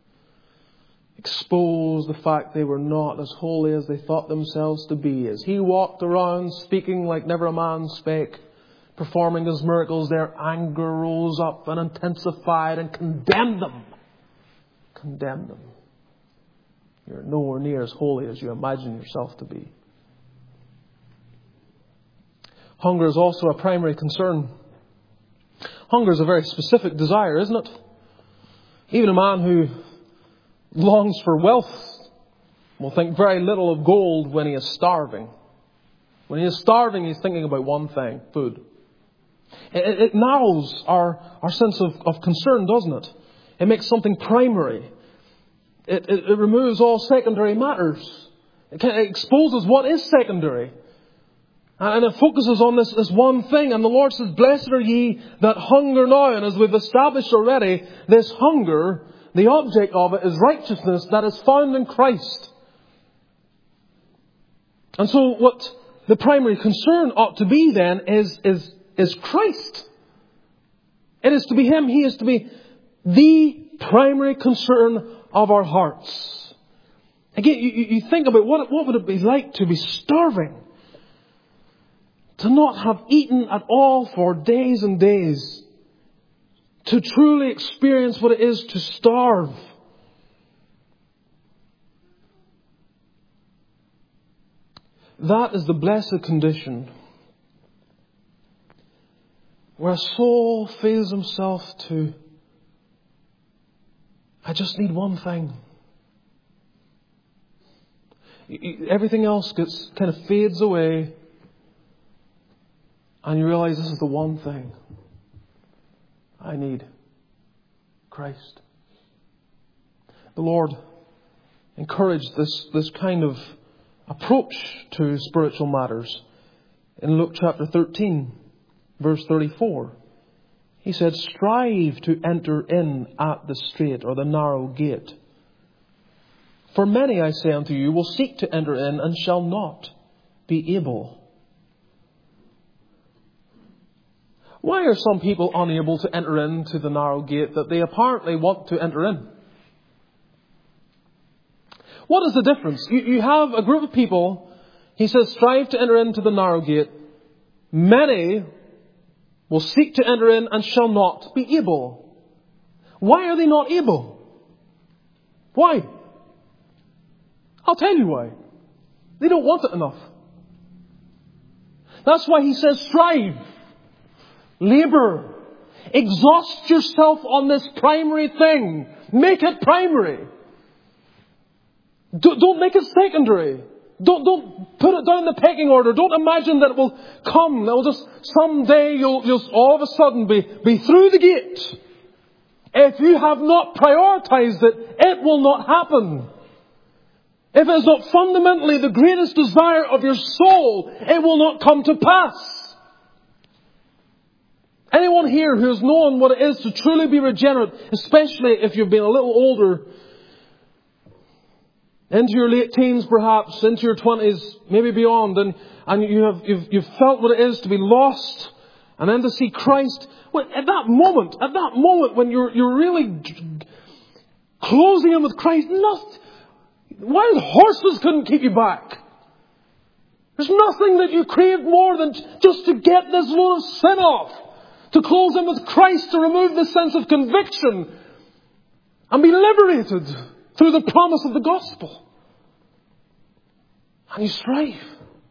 Exposed the fact they were not as holy as they thought themselves to be. As he walked around speaking like never a man spake, performing his miracles, their anger rose up and intensified and condemned them. Condemned them. You're nowhere near as holy as you imagine yourself to be. Hunger is also a primary concern. Hunger is a very specific desire, isn't it? Even a man who longs for wealth will think very little of gold when he is starving. When he is starving, he's thinking about one thing, food. It, it narrows our, our sense of, of concern, doesn't it? It makes something primary. It, it, it removes all secondary matters. It, it exposes what is secondary. And it focuses on this, this one thing. And the Lord says, blessed are ye that hunger now. And as we've established already, this hunger, the object of it is righteousness that is found in Christ. And so what the primary concern ought to be then is, is, is Christ. It is to be Him. He is to be the primary concern of our hearts. Again, you, you think about what, what would it be like to be starving? To not have eaten at all for days and days. To truly experience what it is to starve. That is the blessed condition where a soul feels himself to, I just need one thing. Everything else gets kind of fades away. And you realize this is the one thing I need. Christ. The Lord encouraged this, this kind of approach to spiritual matters in Luke chapter thirteen, verse thirty-four. He said, strive to enter in at the strait or the narrow gate. For many, I say unto you, will seek to enter in and shall not be able. Why are some people unable to enter into the narrow gate that they apparently want to enter in? What is the difference? You, you have a group of people, he says, strive to enter into the narrow gate. Many will seek to enter in and shall not be able. Why are they not able? Why? I'll tell you why. They don't want it enough. That's why he says strive. Labour. Exhaust yourself on this primary thing. Make it primary. Don't make it secondary. Don't, don't put it down the pecking order. Don't imagine that it will come. That will just someday you'll just all of a sudden be, be through the gate. If you have not prioritized it, it will not happen. If it is not fundamentally the greatest desire of your soul, it will not come to pass. Anyone here who has known what it is to truly be regenerate, especially if you've been a little older, into your late teens perhaps, into your twenties, maybe beyond, and, and you have, you've, you've felt what it is to be lost and then to see Christ. Well, at that moment, at that moment when you're, you're really closing in with Christ, nothing, wild horses couldn't keep you back. There's nothing that you craved more than just to get this load of sin off. To close in with Christ, to remove the sense of conviction. and be liberated through the promise of the gospel. And you strive.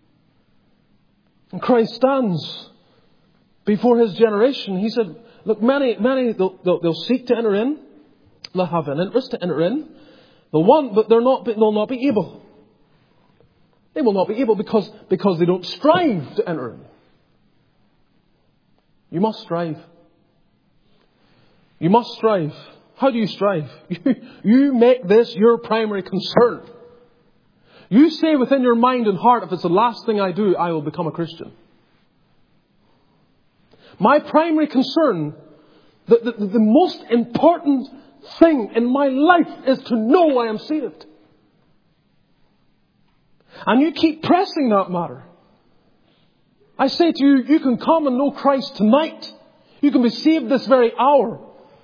And Christ stands before his generation. He said, look, many, many, they'll, they'll, they'll seek to enter in. They'll have an interest to enter in. They'll want, but they're not, they'll not be able. They will not be able because, because they don't strive to enter in. You must strive. You must strive. How do you strive? You, you make this your primary concern. You say within your mind and heart, if it's the last thing I do, I will become a Christian. My primary concern, the, the, the most important thing in my life is to know I am saved. And you keep pressing that matter. I say to you, you can come and know Christ tonight. You can be saved this very hour.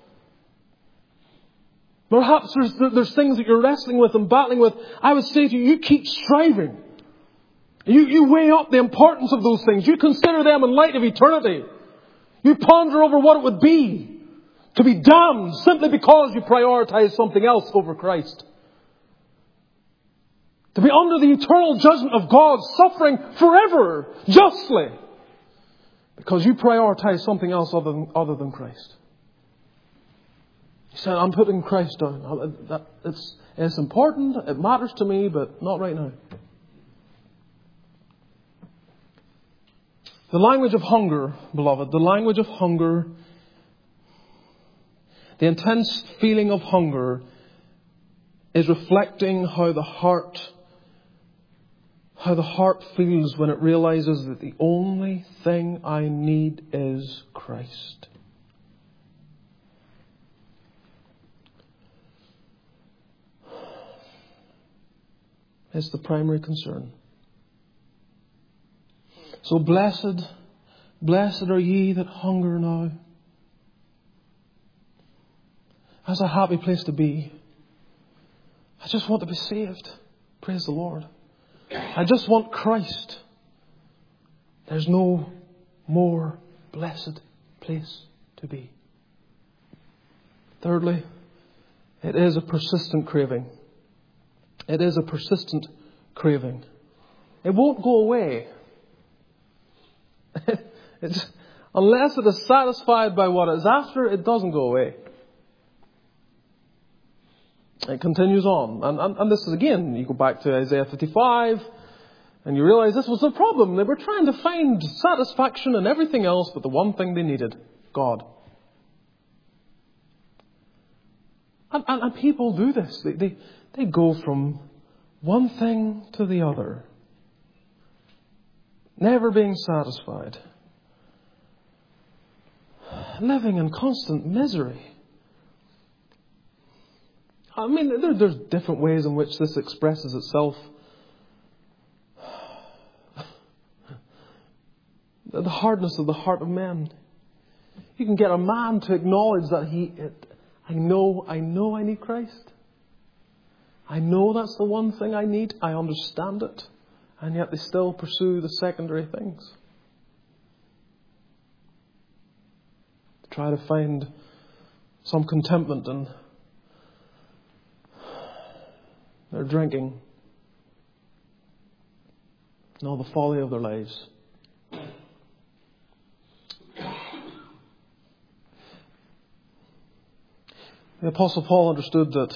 Perhaps there's, there's things that you're wrestling with and battling with. I would say to you, you keep striving. You, you weigh up the importance of those things. You consider them in light of eternity. You ponder over what it would be to be damned simply because you prioritize something else over Christ. To be under the eternal judgment of God, suffering forever, justly, because you prioritize something else other than, other than Christ. You said, I'm putting Christ down. That, it's, it's important, it matters to me, but not right now. The language of hunger, beloved, the language of hunger, the intense feeling of hunger is reflecting how the heart How the heart feels when it realizes that the only thing I need is Christ. It's the primary concern. So blessed, blessed are ye that hunger now. That's a happy place to be. I just want to be saved. Praise the Lord. I just want Christ. There's no more blessed place to be. Thirdly, it is a persistent craving. It is a persistent craving. It won't go away. It's, unless it is satisfied by what it is after, it doesn't go away. It continues on. And, and, and this is again, you go back to Isaiah fifty-five and you realize this was the problem. They were trying to find satisfaction in everything else but the one thing they needed, God. And, and, and people do this. They, they, they go from one thing to the other, never being satisfied, living in constant misery. I mean, there, there's different ways in which this expresses itself. The hardness of the heart of men. You can get a man to acknowledge that he, it, I know, I know I need Christ. I know that's the one thing I need. I understand it. And yet they still pursue the secondary things. Try to find some contentment in their drinking and all the folly of their lives. The Apostle Paul understood that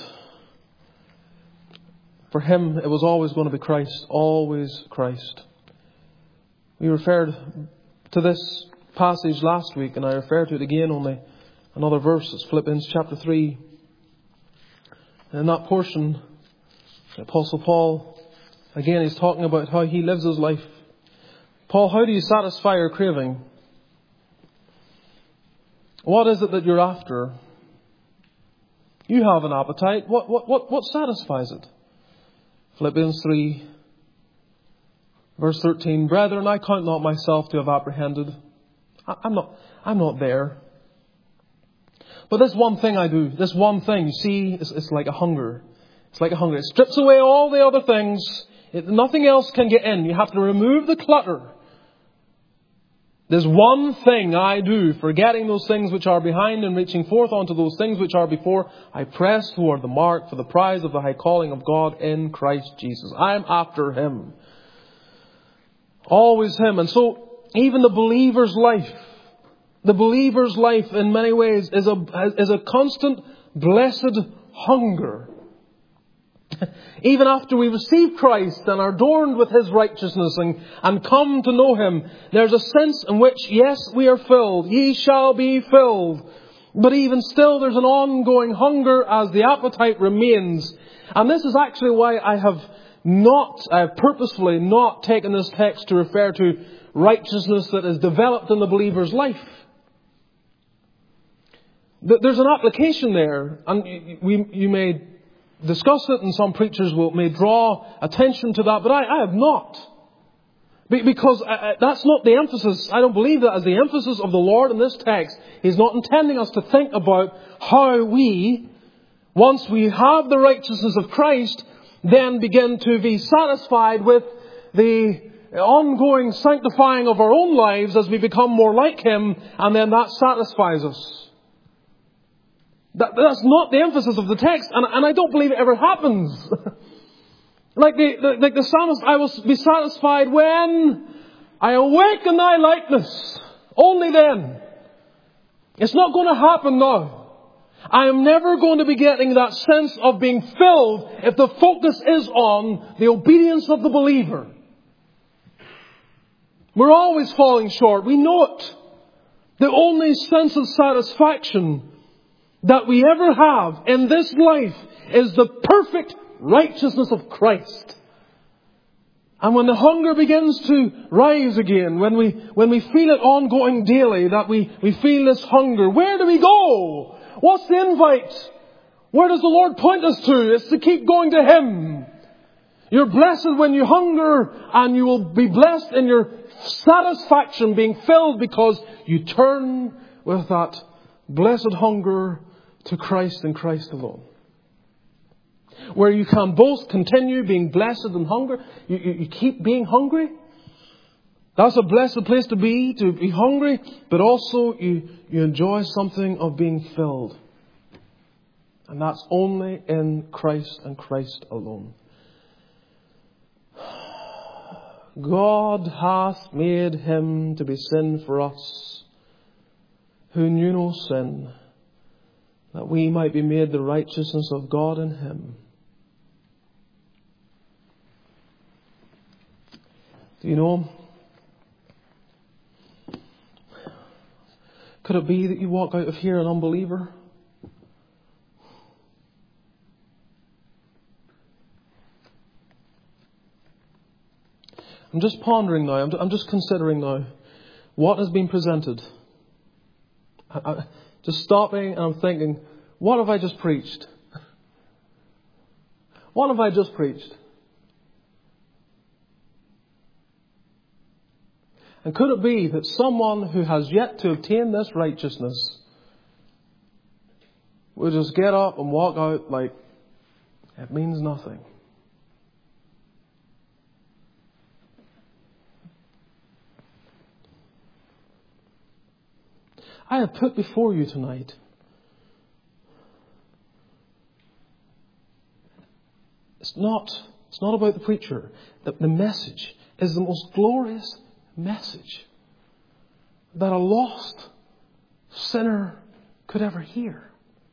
for him it was always going to be Christ, always Christ. We referred to this passage last week, and I refer to it again, only another verse. It's Philippians chapter three. And in that portion, the Apostle Paul, again, he's talking about how he lives his life. Paul, how do you satisfy your craving? What is it that you're after? You have an appetite. What, what, what, what satisfies it? Philippians three, verse thirteen. Brethren, I count not myself to have apprehended. I, I'm not, I'm not there. But this one thing I do, this one thing, you see, it's, it's like a hunger. It's like a hunger. It strips away all the other things. It, nothing else can get in. You have to remove the clutter There's one thing I do, forgetting those things which are behind and reaching forth unto those things which are before. I press toward the mark for the prize of the high calling of God in Christ Jesus. I'm after Him. Always Him. And so, even the believer's life, the believer's life in many ways is a, is a constant blessed hunger. Even after we receive Christ and are adorned with His righteousness and, and come to know Him, there's a sense in which, yes, we are filled. Ye shall be filled. But even still, there's an ongoing hunger as the appetite remains. And this is actually why I have not, I have purposefully not taken this text to refer to righteousness that is developed in the believer's life. There's an application there, and we, you may discuss it, and some preachers will, may draw attention to that, but I, I have not. Be, because I, that's not the emphasis. I don't believe that as the emphasis of the Lord in this text. He's not intending us to think about how we, once we have the righteousness of Christ, then begin to be satisfied with the ongoing sanctifying of our own lives as we become more like Him, and then that satisfies us. That, that's not the emphasis of the text, and, and I don't believe it ever happens. like, the, the, like the psalmist, I will be satisfied when I awaken Thy likeness. Only then. It's not going to happen now. I am never going to be getting that sense of being filled if the focus is on the obedience of the believer. We're always falling short. We know it. The only sense of satisfaction that we ever have in this life is the perfect righteousness of Christ. And when the hunger begins to rise again, when we when we feel it ongoing daily, that we, we feel this hunger, where do we go? What's the invite? Where does the Lord point us to? It's to keep going to Him. You're blessed when you hunger, and you will be blessed in your satisfaction being filled because you turn with that blessed hunger to Christ and Christ alone. Where you can both continue being blessed and hunger. You, you, you keep being hungry. That's a blessed place to be, to be hungry. But also you, you enjoy something of being filled. And that's only in Christ and Christ alone. God hath made Him to be sin for us, who knew no sin, that we might be made the righteousness of God in Him. Do you know, could it be that you walk out of here an unbeliever? I'm just pondering now, I'm, I'm just considering now what has been presented. I, I, just stopping and I'm thinking, what have I just preached? What have I just preached? And could it be that someone who has yet to obtain this righteousness will just get up and walk out like it means nothing? I have put before you tonight it's not it's not about the preacher. The, the message is the most glorious message that a lost sinner could ever hear.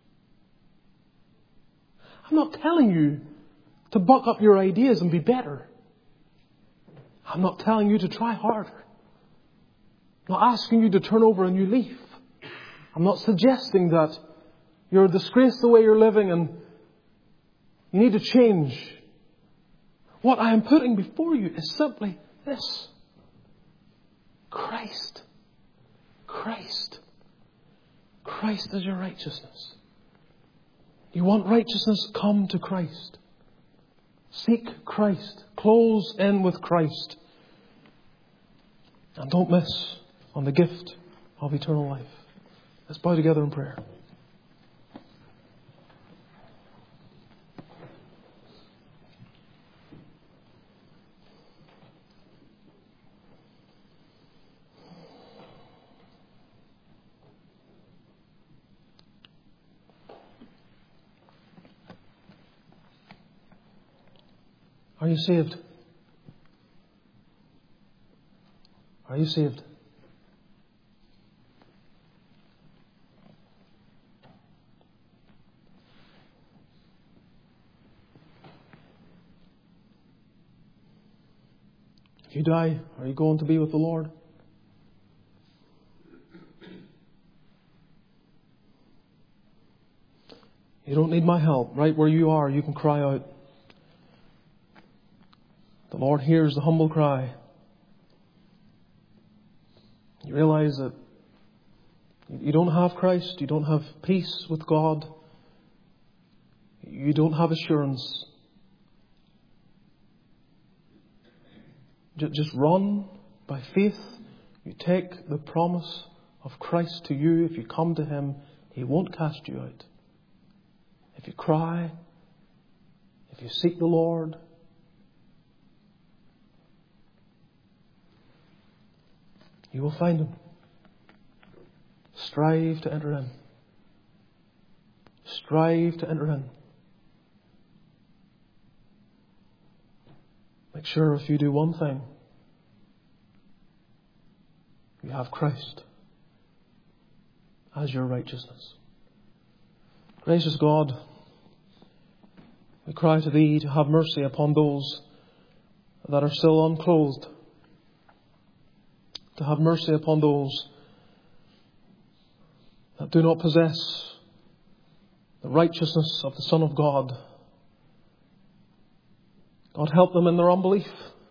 I'm not telling you to buck up your ideas and be better. I'm not telling you to try harder. I'm not asking you to turn over a new leaf. I'm not suggesting that you're a disgrace the way you're living and you need to change. What I am putting before you is simply this. Christ. Christ. Christ is your righteousness. You want righteousness? Come to Christ. Seek Christ. Close in with Christ. And don't miss on the gift of eternal life. Let's bow together in prayer. Are you saved? Are you saved? If you die, are you going to be with the Lord? You don't need my help. Right where you are, you can cry out. The Lord hears the humble cry. You realize that you don't have Christ. You don't have peace with God. You don't have assurance. Just run by faith. You take the promise of Christ to you. If you come to Him, He won't cast you out. If you cry, if you seek the Lord, you will find Him. Strive to enter in. Strive to enter in. Make sure if you do one thing, you have Christ as your righteousness. Gracious God, we cry to Thee to have mercy upon those that are still unclothed. To have mercy upon those that do not possess the righteousness of the Son of God. God, help them in their unbelief.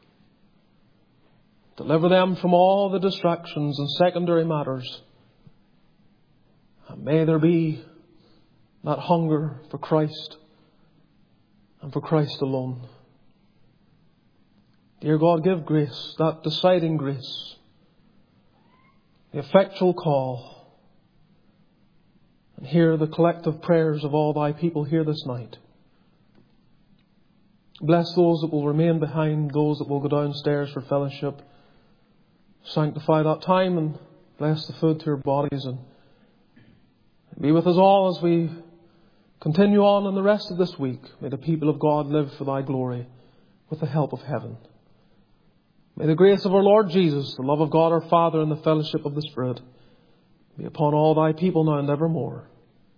Deliver them from all the distractions and secondary matters. And may there be that hunger for Christ and for Christ alone. Dear God, give grace, that deciding grace, the effectual call, and hear the collective prayers of all Thy people here this night. Bless those that will remain behind, those that will go downstairs for fellowship. Sanctify that time and bless the food to our bodies, and be with us all as we continue on in the rest of this week. May the people of God live for Thy glory with the help of heaven. May the grace of our Lord Jesus, the love of God our Father, and the fellowship of the Spirit be upon all Thy people now and evermore.